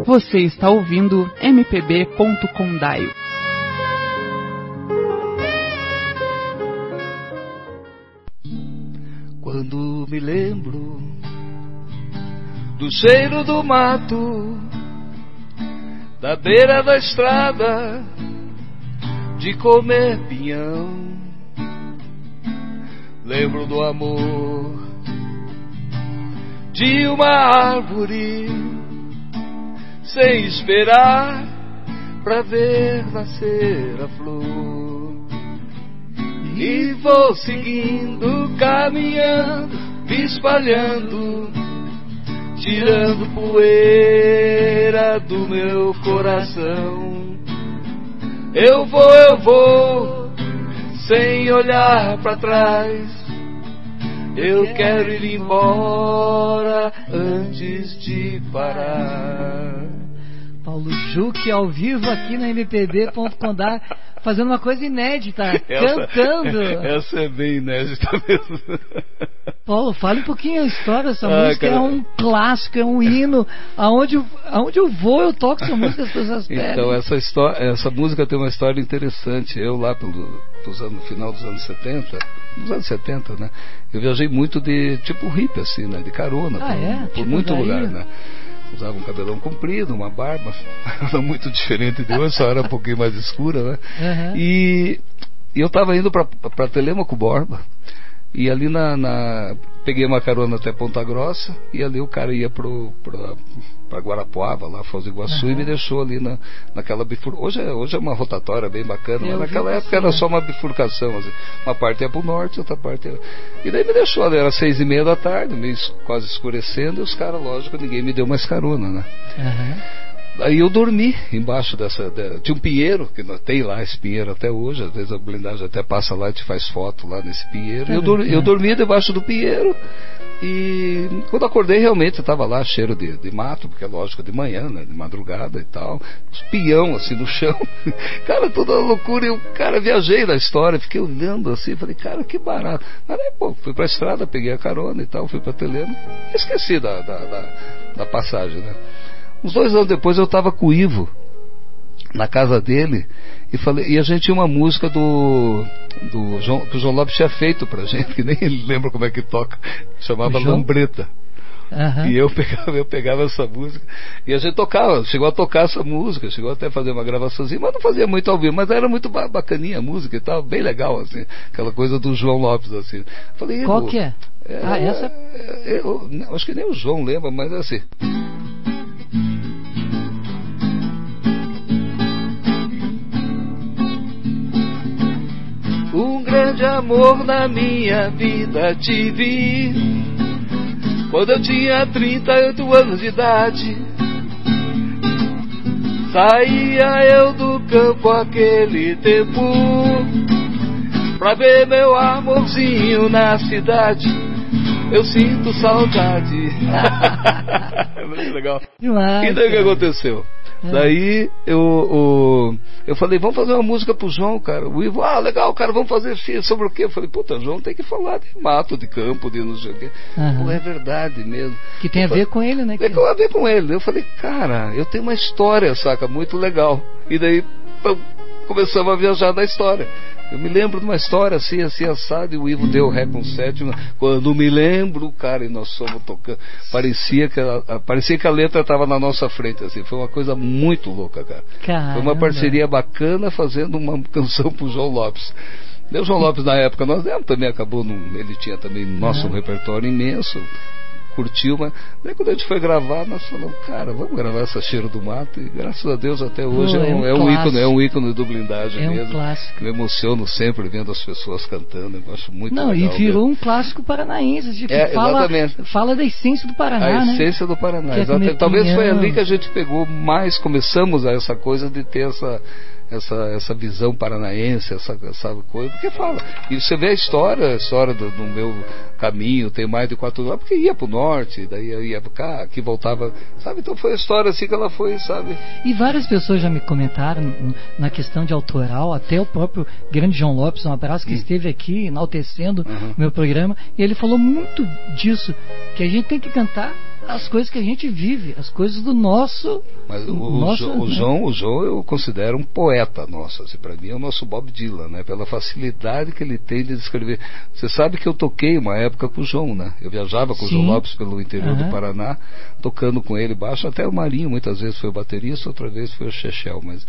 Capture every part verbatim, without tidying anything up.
Você está ouvindo M P B ponto condaio. Quando me lembro do cheiro do mato, da beira da estrada, de comer pinhão, lembro do amor de uma árvore, sem esperar pra ver nascer a flor. E vou seguindo, caminhando, me espalhando, tirando poeira do meu coração. Eu vou, eu vou, sem olhar pra trás. Eu quero ir embora antes de parar. Paulo Juque ao vivo aqui na M P B ponto condaio, fazendo uma coisa inédita, essa, cantando. Essa é bem inédita mesmo. Paulo, fale um pouquinho a história dessa ah, música. Cara... É um clássico, é um hino. Aonde, aonde eu vou, eu toco essa música, as pessoas pedem. Então, essa, história, essa música tem uma história interessante. Eu lá pelo, pelos anos, no final dos anos setenta, nos anos setenta, né? Eu viajei muito de tipo hippie, assim, né? De carona, ah, por, é? por tipo muito daí. lugar, né? Usava um cabelão comprido, uma barba, era muito diferente de hoje, só era um pouquinho mais escura, né? Uhum. E, e eu estava indo para Telêmaco Borba, e ali na, na... peguei uma carona até Ponta Grossa, e ali o cara ia pro, pro, para Guarapuava, lá Foz do Iguaçu, uhum. e me deixou ali na, naquela bifurcação. Hoje é, hoje é uma rotatória bem bacana, eu mas naquela época assim, era só uma bifurcação, assim. Uma parte ia pro norte, outra parte ia... E daí me deixou ali, era seis e meia da tarde, meio quase escurecendo, e os caras, lógico, ninguém me deu mais carona, né? Uhum. Aí eu dormi embaixo dessa... De, tinha um pinheiro, que não tem lá esse pinheiro até hoje, às vezes a blindagem até passa lá e te faz foto lá nesse pinheiro. Eu, dor, eu dormia debaixo do pinheiro, e quando acordei realmente estava lá cheiro de, de mato, porque é lógico de manhã, né, de madrugada e tal, os pião assim no chão, cara, toda loucura. Eu, cara, viajei na história, fiquei olhando assim, falei, cara, que barato. Mas aí, pô, fui pra estrada, peguei a carona e tal, fui pra Telêmaco, esqueci da, da, da, da passagem, né. Uns dois anos depois eu estava com o Ivo na casa dele e, falei, e a gente tinha uma música do, do João, que o João Lopes tinha feito pra gente, que nem ele lembra como é que toca, chamava Lambreta. Uhum. E eu pegava, eu pegava essa música e a gente tocava, chegou a tocar essa música, chegou até a fazer uma gravaçãozinha, mas não fazia muito ao vivo, mas era muito bacaninha a música e tal, bem legal, assim, aquela coisa do João Lopes, assim. Falei, qual que é? é ah, essa? É, eu, eu, acho que nem o João lembra, mas é assim. Um grande amor na minha vida tive quando eu tinha trinta e oito anos de idade. Saía eu do campo aquele tempo pra ver meu amorzinho na cidade. Eu sinto saudade. Muito legal. Demais, e daí o que aconteceu? É. Daí eu, eu, eu falei, vamos fazer uma música pro João, cara. O Ivo, ah, legal, cara, vamos fazer sobre o quê? Eu falei, puta, João tem que falar de mato, de campo, de não sei o quê. Uhum. Pô, é verdade mesmo. Que tem eu a falei, ver com ele, né? Tem a ver com ele. Eu falei, cara, eu tenho uma história, saca, muito legal. E daí começamos a viajar na história. Eu me lembro de uma história assim, assim, assado, e o Ivo deu ré com sétima. Quando me lembro, cara, e nós fomos tocando. Parecia que a, parecia que a letra estava na nossa frente, assim. Foi uma coisa muito louca, cara. Caramba. Foi uma parceria bacana fazendo uma canção pro João Lopes. O João Lopes, na época, nós demos, também acabou, num, ele tinha também, nosso, um repertório imenso. Curtiu, mas daí quando a gente foi gravar, nós falamos, cara, vamos gravar essa Cheiro do Mato, e graças a Deus até hoje Pô, é, um, é, um é um ícone, é um ícone do blindagem é mesmo. Um clássico. Me emociono sempre vendo as pessoas cantando, eu acho muito Não, legal. E virou mesmo. um clássico paranaense, de que é, fala, fala da essência do Paraná, a né? essência do Paraná, é exatamente. Talvez foi ali que a gente pegou mais, começamos a essa coisa de ter essa essa, essa visão paranaense, essa, essa coisa, porque fala, e você vê a história, a história do, do meu caminho, tem mais de quatro anos, porque ia pro norte, daí ia pra cá, aqui voltava, sabe, então foi a história assim que ela foi, sabe. E várias pessoas já me comentaram na questão de autoral, até o próprio grande João Lopes, um abraço, que hum. esteve aqui enaltecendo o uhum. meu programa, e ele falou muito disso, que a gente tem que cantar as coisas que a gente vive, as coisas do nosso... Mas o, nosso, o, o, né? João, o João eu considero um poeta nosso, assim, para mim é o nosso Bob Dylan, né? Pela facilidade que ele tem de descrever. Você sabe que eu toquei uma época com o João, né? Eu viajava com Sim. o João Lopes pelo interior uhum. do Paraná, tocando com ele baixo, até o Marinho muitas vezes foi o baterista, outra vez foi o Chechel, mas...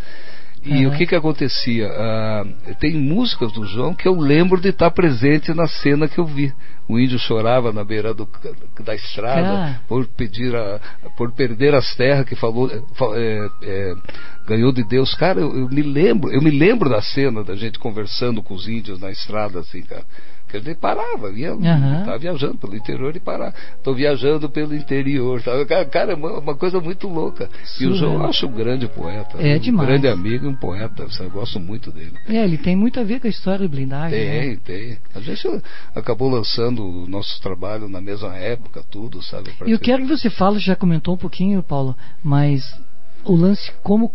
E uhum. o que que acontecia? Uh, tem músicas do João que eu lembro de estar presente na cena que eu vi. O índio chorava na beira do, da estrada ah. por pedir a, por perder as terras que falou, é, é, ganhou de Deus. Cara, eu, eu me lembro, eu me lembro da cena da gente conversando com os índios na estrada, assim, cara. Porque ele parava, ia, uhum. tava viajando pelo interior e parava. Estou viajando pelo interior. Tá? Cara, é uma, uma coisa muito louca. Sim, e o João eu acho um grande poeta. É um demais. grande amigo e um poeta. Eu gosto muito dele. É, ele tem muito a ver com a história do blindagem. Tem, né? tem. A gente acabou lançando o nosso trabalho na mesma época, tudo, sabe? E eu quero que você fale, já comentou um pouquinho, Paulo, mas... o lance, como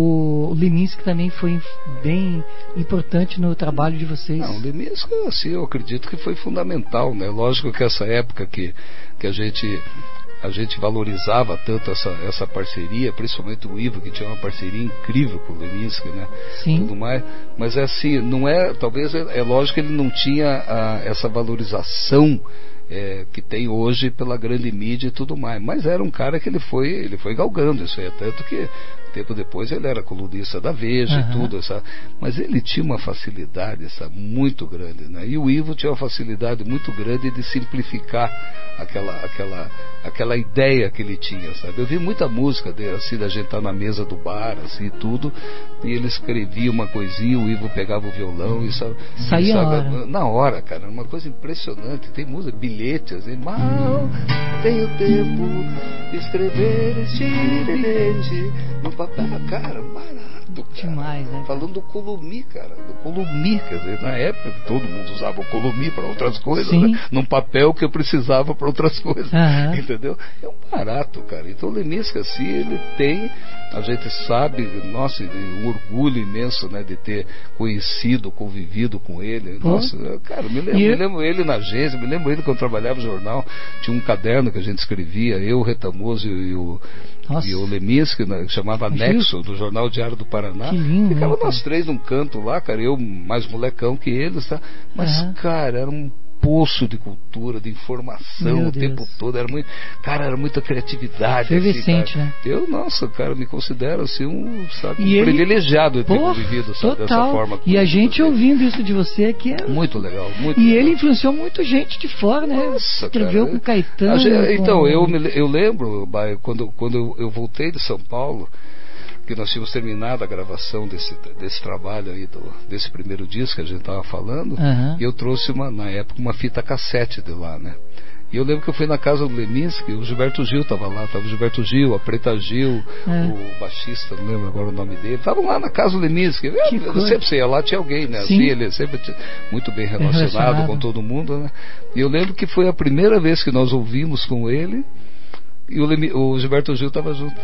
o Leminski também foi bem importante no trabalho de vocês. Não, o Leminski, assim, eu acredito que foi fundamental, né? Lógico que essa época que, que a gente a gente valorizava tanto essa, essa parceria, principalmente o Ivo, que tinha uma parceria incrível com o Leminski, né? Sim. Tudo mais, mas é assim, não é, talvez é, é lógico que ele não tinha a, essa valorização É, que tem hoje pela grande mídia e tudo mais, mas era um cara que ele foi ele foi galgando isso aí, tanto que tempo depois ele era colunista da Veja uhum. e tudo, essa, mas ele tinha uma facilidade essa, muito grande, né? E o Ivo tinha uma facilidade muito grande de simplificar aquela, aquela, aquela ideia que ele tinha, sabe? Eu vi muita música dele, assim, da gente estar na mesa do bar, assim, tudo, e ele escrevia uma coisinha, o Ivo pegava o violão e sabe, saía sabe, hora. na hora, cara, uma coisa impressionante. Tem música, bilhete, assim, mal tenho tempo de escrever este bilhete no papel, cara, barato, cara. Demais, né? Falando do Columi, cara, do Columi, quer dizer, na época todo mundo usava o Columi para outras coisas, né? Num papel que eu precisava para outras coisas, uhum. entendeu? É um barato, cara. Então o Leminski, assim, ele tem, a gente sabe, nossa, um orgulho imenso, né, de ter conhecido, convivido com ele. Pô. Nossa, cara, me lembro, me lembro ele na agência, me lembro ele quando trabalhava no jornal, tinha um caderno que a gente escrevia, eu, o Retamoso e o Nossa. E o Leminski, né, que chamava Nexo, do Jornal Diário do Paraná. Que lindo, ficava né, nós três num canto lá, cara, eu mais molecão que eles, tá? Mas, uhum. cara, era um poço de cultura, de informação Meu o Deus. tempo todo, era muito, cara, era muita criatividade. Efervescente, assim, né? Eu, nossa, cara, me considero assim um, sabe, um ele, privilegiado de ter convivido, sabe, dessa forma. E a gente ouvindo isso de você aqui é... Muito legal, muito E legal. ele influenciou muito gente de fora, né? Nossa, escreveu cara, com Caetano. Gente, então, com... eu, me, eu lembro, quando, quando eu voltei de São Paulo, que nós tínhamos terminado a gravação desse, desse trabalho aí, do, desse primeiro disco que a gente estava falando, uhum. e eu trouxe, uma, na época, uma fita cassete de lá, né? E eu lembro que eu fui na casa do Leminski, o Gilberto Gil estava lá, estava o Gilberto Gil, a Preta Gil, é. o baixista, não lembro agora o nome dele, estavam lá na casa do Leminski. Eu, eu sempre sei, lá tinha alguém, né? Assim, ele sempre muito bem relacionado, relacionado com todo mundo, né? E eu lembro que foi a primeira vez que nós ouvimos com ele, e o, Lemi, o Gilberto Gil estava junto.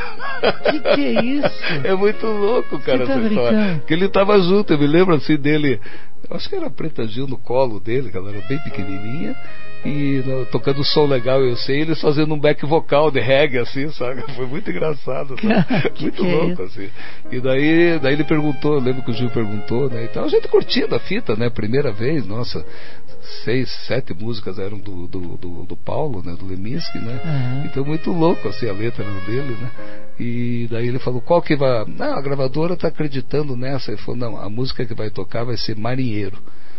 Que que é isso? É muito louco, cara, Você tá essa história. brincando? Que ele estava junto, eu me lembro assim dele, eu acho que era a Preta Gil no colo dele, que ela era bem pequenininha, e no, tocando som legal, eu sei, eles fazendo um back vocal de reggae, assim, sabe? Foi muito engraçado, sabe? Que muito que louco, é assim. E daí, daí ele perguntou, eu lembro que o Gil perguntou, né? Então a gente curtindo a fita, né? Primeira vez, nossa, seis, sete músicas eram do, do, do, do Paulo, né? Do Leminski, né? Uhum. Então muito louco, assim, a letra dele, né? E daí ele falou, qual que vai... Não, a gravadora tá acreditando nessa. Ele falou, não, a música que vai tocar vai ser Marinheiro.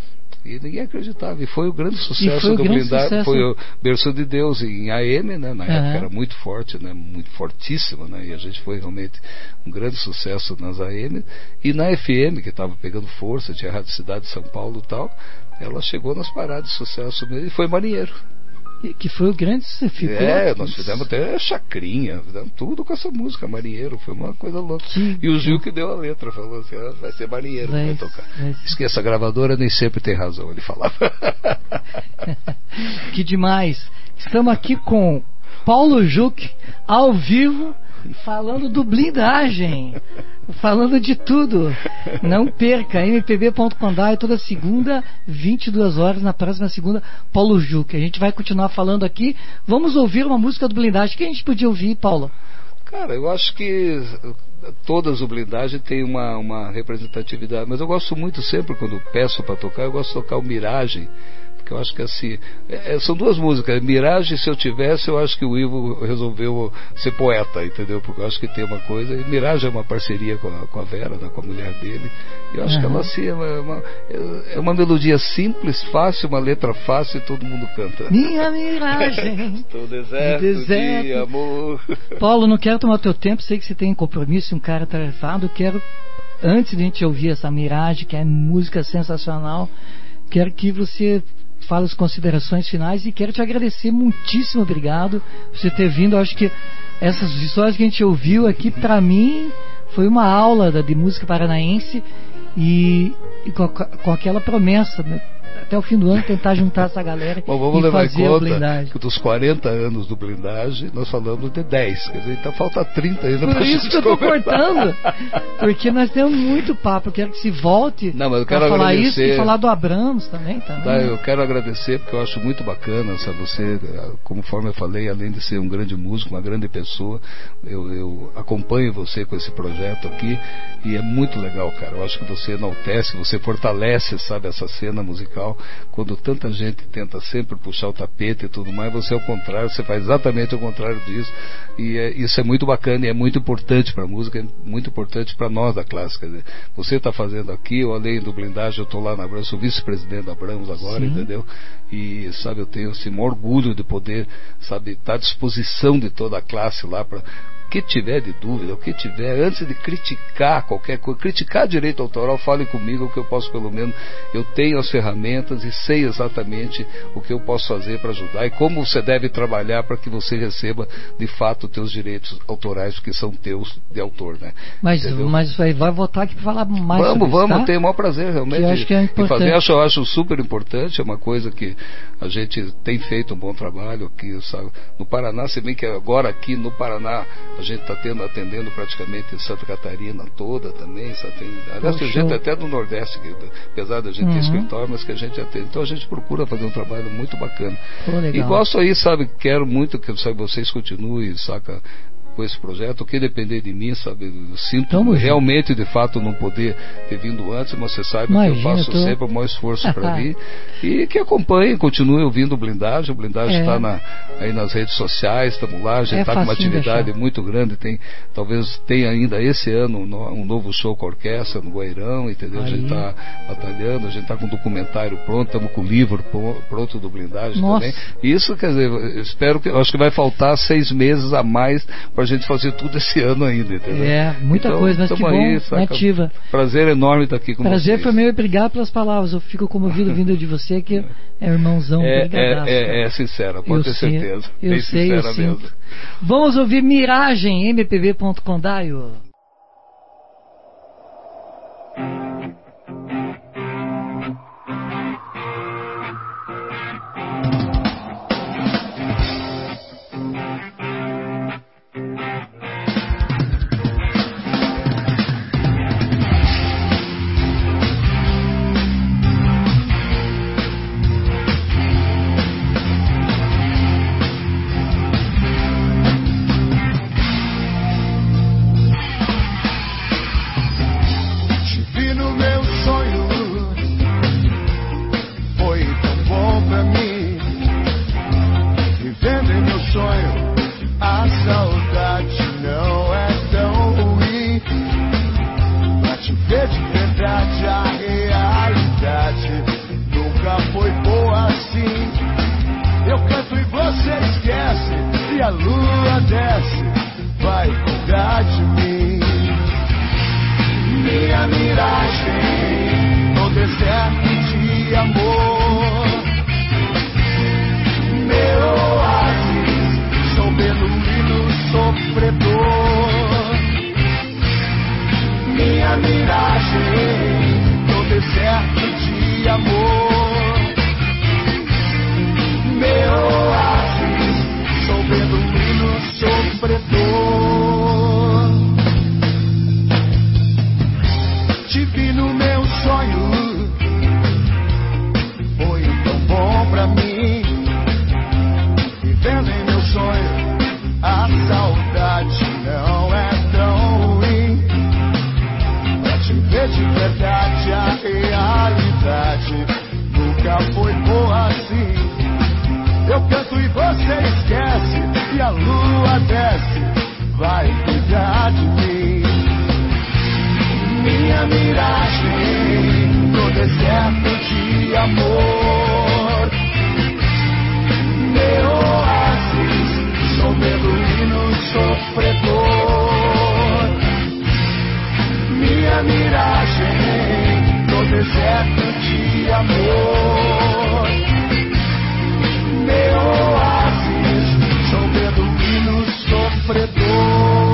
E ninguém acreditava. E foi o grande sucesso do Blindagem. Foi o Berço de Deus em A M, né? Na uhum. época era muito forte, né? Muito fortíssimo, né? E a gente foi realmente um grande sucesso nas A M. E na F M, que estava pegando força, tinha a Rádio Cidade de São Paulo e tal, ela chegou nas paradas de sucesso mesmo e foi Marinheiro. Que foi o grande ficou. É, nós fizemos até chacrinha, fizemos tudo com essa música, Marinheiro, foi uma coisa louca. Que... E o Gil que deu a letra, falou assim, ah, vai ser Marinheiro vai, que vai tocar. Vai... Esqueça, a gravadora nem sempre tem razão, ele falava. Que demais. Estamos aqui com Paulo Juch, ao vivo, falando do Blindagem. falando de tudo. Não perca, m p b ponto com ponto d a i toda segunda, vinte e duas horas, na próxima segunda, Paulo Juque. A gente vai continuar falando aqui. Vamos ouvir uma música do Blindagem. O que a gente podia ouvir, Paulo? Cara, eu acho que todas o Blindagem tem uma, uma representatividade, mas eu gosto muito sempre, quando peço para tocar, eu gosto de tocar o Miragem. Eu acho que assim, é, são duas músicas. Miragem, se eu tivesse, eu acho que o Ivo resolveu ser poeta, entendeu? Porque eu acho que tem uma coisa. E Miragem é uma parceria com a, com a Vera, né, com a mulher dele. Eu acho uhum. que ela assim, é uma, é uma melodia simples, fácil, uma letra fácil e todo mundo canta. Minha miragem. Estou deserto, deserto de amor. Paulo, não quero tomar teu tempo, sei que você tem compromisso, um cara tarefado. Quero, antes de a gente ouvir essa Miragem, que é música sensacional, quero que você fala as considerações finais e quero te agradecer, muitíssimo obrigado por você ter vindo. Eu acho que essas histórias que a gente ouviu aqui, para mim, foi uma aula da, de música paranaense e, e com, com aquela promessa, né? Até o fim do ano tentar juntar essa galera. Bom, vamos e levar fazer em a conta Blindagem. que dos quarenta anos do Blindagem nós falamos de dez, quer dizer, então falta trinta ainda. Por isso que eu estou cortando, porque nós temos muito papo. Eu quero que se volte para falar isso e falar do Abramos também, também. Tá, eu quero agradecer porque eu acho muito bacana, sabe, você, conforme eu falei, além de ser um grande músico, uma grande pessoa, eu, eu acompanho você com esse projeto aqui e é muito legal, cara. Eu acho que você enaltece, você fortalece, sabe, essa cena musical. Quando tanta gente tenta sempre puxar o tapete e tudo mais, você ao contrário, você faz exatamente o contrário disso, e é, isso é muito bacana e é muito importante para a música, é muito importante para nós da classe. Quer dizer, você está fazendo aqui, eu além do Blindagem, eu estou lá na Abramos, sou vice-presidente da Abramos agora, sim, entendeu? E sabe, eu tenho assim, um orgulho de poder, sabe, estar à disposição de toda a classe lá para o que tiver de dúvida, o que tiver, antes de criticar qualquer coisa, criticar direito autoral, fale comigo, que eu posso, pelo menos, eu tenho as ferramentas e sei exatamente o que eu posso fazer para ajudar e como você deve trabalhar para que você receba de fato os teus direitos autorais, que são teus de autor, né? Mas, mas vai, vai voltar aqui para falar mais vamos, sobre vamos, isso, tá? Tenho o maior prazer realmente que eu acho que é importante. Fazer, acho, eu acho super importante, é uma coisa que a gente tem feito um bom trabalho aqui, sabe? No Paraná, se bem que agora aqui no Paraná a gente está tendo, atendendo praticamente Santa Catarina toda também, sabe? Tem, aliás, tem gente até do Nordeste, que, apesar da gente uhum. ter escritório, mas que a gente atende. Então a gente procura fazer um trabalho muito bacana. Pô, e gosto aí, sabe, quero muito que, sabe, vocês continuem, saca, com esse projeto, o que depender de mim, sabe, eu sinto Tamo realmente junto. De fato não poder ter vindo antes, mas você sabe Imagina, que eu faço eu tô... sempre o maior esforço para vir, e que acompanhe, continue ouvindo o Blindagem. O Blindagem está é. aí nas redes sociais, estamos lá, a gente está é com uma atividade muito grande, tem, talvez tenha ainda esse ano um novo show com a orquestra no Guairão, entendeu? Aí. A gente está batalhando, a gente está com um documentário pronto, estamos com o livro pronto do Blindagem Nossa. também. Isso, quer dizer, eu espero que, eu acho que vai faltar seis meses a mais para a gente fazer tudo esse ano ainda, entendeu? É, muita então, coisa, mas que bom, aí, nativa. Prazer enorme estar aqui com Prazer vocês. Prazer foi meu, obrigado pelas palavras, eu fico comovido vindo de você, que é irmãozão. É, é, é, é sincera, pode eu ter sei, certeza. Eu Bem sei, eu mesmo. sinto. Vamos ouvir Miragem, m p b ponto com ponto d a i. Meu oásis, sou beduíno, sou preto. oásis vai cuidar de mim. Minha miragem no deserto de amor. Meu oásis, sou beduíno sofredor. Minha miragem no deserto de amor. Meu oásis, sou beduíno sofredor.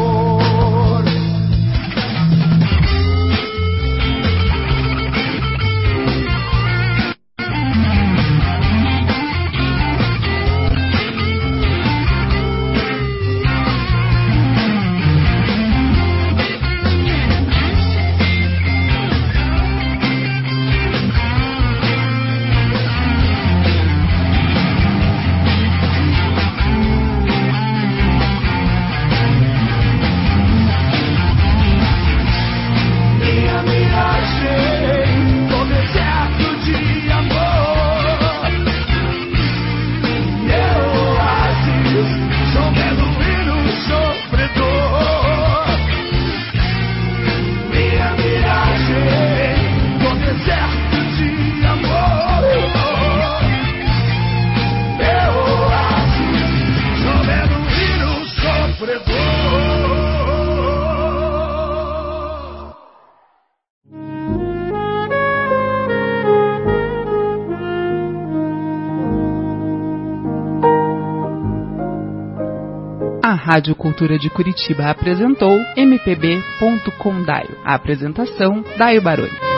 A Rádio Cultura de Curitiba apresentou M P B ponto com Daio. A apresentação, Daio Baroni.